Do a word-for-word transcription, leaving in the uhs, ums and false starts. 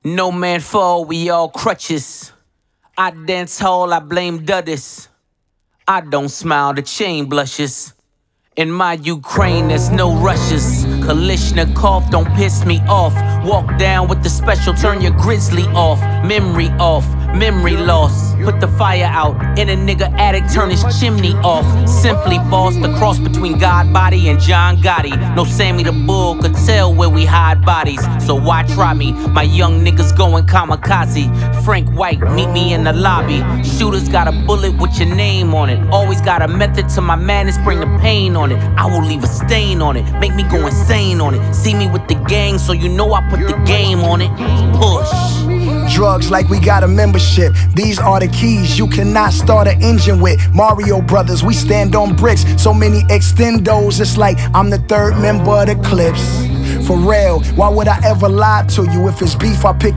No man fall, we all crutches. I dance hall, I blame Duddis. I don't smile, the chain blushes. In my Ukraine, there's no rushes. Kalishnikov, don't piss me off. Walk down with the special, turn your grizzly off. Memory off, memory loss. Put the fire out in a nigga attic, turn his chimney off. Simply boss, the cross between God Body and John Gotti. No Sammy the Bull could tell where we hide bodies. So why try me? My young niggas going kamikaze. Frank White, meet me in the lobby. Shooters got a bullet with your name on it. Always got a method to my madness, bring the pain on it. I will leave a stain on it, make me go insane on it. See me with the gang, so you know I put the game on it. Push. Drugs like we got a membership. These are the keys you cannot start an engine with. Mario Brothers, we stand on bricks. So many extendos, it's like I'm the third member of the Clips. For real, why would I ever lie to you? If it's beef, I pick